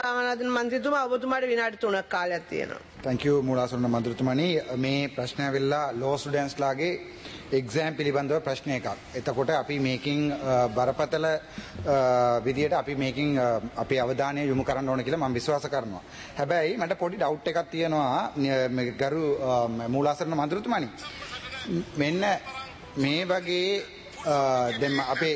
ආමනාදන මන්ත්‍රීතුමා ඔබතුමාට විනාඩි 3ක් කාලයක් තියෙනවා. Thank you මූලාසන මන්ත්‍රීතුමනි මේ ප්‍රශ්නය වෙලා law students ලාගේ එක්සෑම් පිළිබඳව ප්‍රශ්න එකක්. එතකොට අපි මේකින් බරපතල විදියට අපි මේකින් අපේ අවධානය යොමු කරන්න ඕන කියලා මම විශ්වාස කරනවා. හැබැයි මට පොඩි ඩවුට් එකක් තියෙනවා ගරු මූලාසන මන්ත්‍රීතුමනි. මෙන්න මේ වගේ දැන් අපේ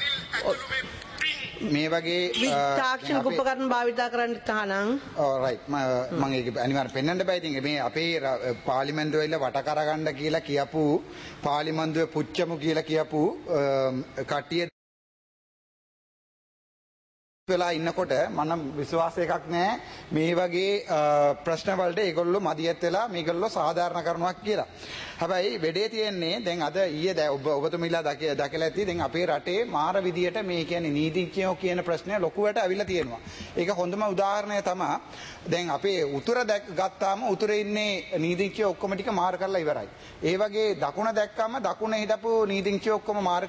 මේ වගේ තාක්ෂණික උපකරණ භාවිතා කරන්න තහනම් රයිට් මම ඒක අනිවාර්යෙන් පෙන්වන්න බෑ. ඉතින් මේ අපේ පාර්ලිමේන්තුවේ ඉල වට කරගන්න කියලා කියපු පාර්ලිමේන්තුවේ පුච්චමු කියලා කියපු කට්ටිය වෙලා ඉන්නකොට මම විශ්වාස එකක් නැහැ මේ වගේ ප්‍රශ්න වලට ඒගොල්ලෝ මදියත් වෙලා මේගොල්ලෝ සාධාරණ කරනවා කියලා. හැබැයි වෙඩේ තියෙන්නේ දැන් අද ඊයේ ඔබතුමීලා දැකලා ඇති දැන් අපේ රටේ මාර විදියට මේ කියන්නේ නීතිඥයෝ කියන ප්‍රශ්නය ලොකුවට අවිල්ලා තියෙනවා. ඒක හොඳම උදාහරණය තමයි දැන් අපේ උතුර ගත්තාම උතුරේ ඉන්නේ නීතිඥයෝ ඔක්කොම ටික මාර කරලා ඉවරයි. ඒ වගේ දකුණ දැක්කම දකුණේ හිටපු නීතිඥයෝ ඔක්කොම මාර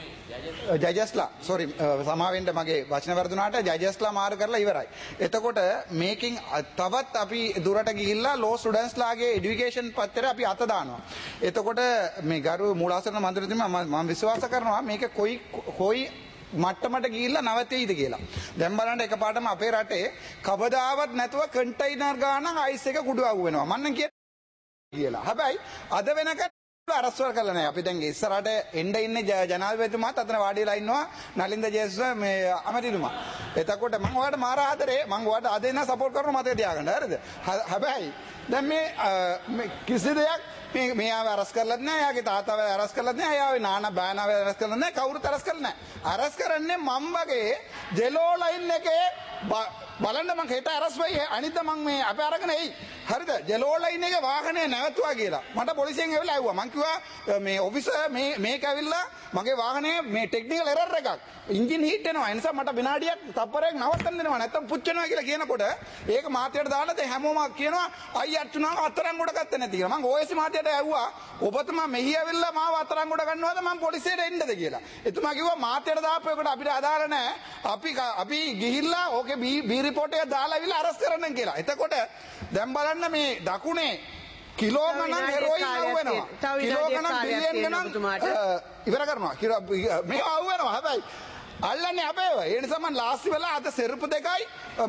ජජස්ලා සෝරි සමාවෙන්න මගේ වචන වර්ධනාට ජජස්ලා මාර කරලා ඉවරයි. එතකොට මේකින් තවත් අපි දුරට ගිහිල්ලා ලෝ ස්ටුඩන්ට්ස් ලාගේ এডুকেෂන් පත්තරේ අපි අත දානවා. එතකොට මේ ගරු මූලාසන මන්ත්‍රීතුමා මම විශ්වාස කරනවා මේක කොයි මට්ටමට ගිහිල්ලා නවතෙයිද කියලා. දැන් බලන්න එකපාරටම අපේ රටේ කවදාවත් නැතුව කන්ටේනර් ගානක් අයිස් එක කුඩු අවු වෙනවා. මන්නම් කියලා. හැබැයි අද වෙනකන් අරස්වර කළා නෑ. අපි දැන් ඉස්සරහට එන්න ඉන්නේ ජනාධිපතිතුමාත් අතන වාඩි වෙලා ඉන්නවා නලින්ද ජයසූරිය මේ අමතිතුමා. එතකොට මම ඔයාලට මාර ආදරේ මම ඔයාලට අද ඉන්න සපෝට් කරනවා මතක තියාගන්න. හරිද? හැබැයි දැන් මේ කිසි දෙයක් මෙයාව අරස් කරලත් නෑ. එයාගේ තාත්තාව අරස් කරලත් නෑ. එයාගේ නානා බෑනාව අරස් කරලත් නෑ. කවුරුත් අරස් කරලා නෑ. අරස් කරන්නේ මම වගේ ජෙලෝ ලයින් එකේ බලන්න මං හෙට අරස් වෙයි අනිද්දා මං මේ අපේ අරගෙන එයි. හරිද? ජෙලෝ ලයින් එකේ වාහනේ නැවතුවා කියලා. මට පොලිසියෙන් ඇවිල්ලා ඇහුවා. මං කිව්වා මේ ඔෆිසර් මේක ඇවිල්ලා මගේ වාහනේ මේ ටෙක්නිකල් එරර් එකක්. එන්ජින් හීට් වෙනවා. ඒ නිසා මට විනාඩියක් තප්පරයක් නවත්තන්න දෙනවා. නැත්තම් පුච්චනවා කියලා කියනකොට ඒක මාත්‍යට දාලා දැන් හැමෝම කියනවා අයිය අර්චුනාව අත්තරංගොඩ ගත්තේ නැති කියලා. මං ඕඑස් මාත්‍යට ඇහුවා ඔබතුමා මෙහි ඇවිල්ලා මාව අත්තරංගොඩ ගන්නවද මං පොලිසියට එන්නද කියලා. එතුමා කිව්වා මාත්‍යට දාපු එකට අපිට අදාළ නැහැ. අපි ගිහිල්ලා ඕකේ බී රිපෝට් එක දාලා ඇවිල්ලා අරස් කරන්න කියලා. එතකොට දැන් බලන්න මේ දකුණේ කිලෝ ගණන් හෙරෝයින් අවු වෙනවා. කිලෝ ගණන් බිලියන් ගණන් ඉවර කරනවා. මේ අවු වෙනවා. හැබැයි අල්ලන්නේ අපේව. ඒ නිසා මම ලාස්ට් වෙලා අද සෙරුපු දෙකයි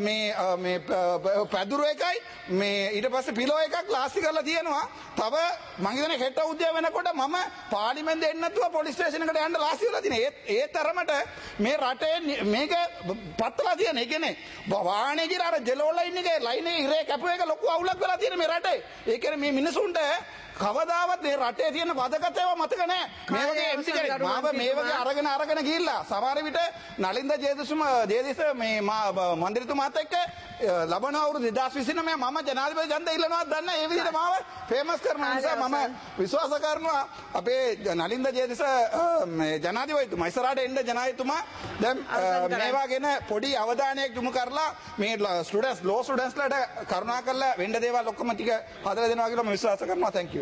මේ පැදුරු එකයි මේ ඊට පස්සේ පිලෝ එකක් ලාස්ට් කරලා තියෙනවා. තව මං හිතන්නේ හෙට උදේ වෙනකොට මම පාර්ලිමේන්තුවේ එන්න නැතුව පොලිස් ස්ටේෂන් එකට යන්න ලාස්ට් වෙලා තියෙනවා. ඒ තරමට මේ රටේ මේක පත්තලා තියෙන. ඒ කියන්නේ වාහනේ ගිහලා අර ජෙලෝ ලයින් එකේ ලයිනේ ඉරේ කැපුව එක ලොකු අවුලක් වෙලා තියෙන මේ රටේ. ඒ කියන්නේ මේ මිනිසුන්ට කවදාවත් මේ රටේ තියෙන වදගතේව මතක නැහැ. මේ වගේ එම්සි කෙනෙක් මාව මේ වගේ අරගෙන ගිහිල්ලා සමහර විට නලින්ද ජයදිස මේ මන්ත්‍රීතුමාත් එක්ක ලබන අවුරුදු 2029 මම ජනාධිපති ඡන්දය ඉල්ලනවාද දන්නේ නැහැ. ඒ විදිහට මාව ෆේමස් කරන නිසා මම විශ්වාස කරනවා අපේ නලින්ද ජයදිස මේ ජනාධිපතිතුමා ඉස්සරහට එන්න ජනාධිපතිතුමා දැන් මේවා ගැන පොඩි අවධානයක් යොමු කරලා මේ ස්ටුඩන්ට්ස් ලෝ ස්ටුඩන්ට්ස්ලාට කරුණාකරලා වෙන්න දේවල් ඔක්කොම ටික හදලා දෙනවා කියලා මම විශ්වාස කරනවා. thank you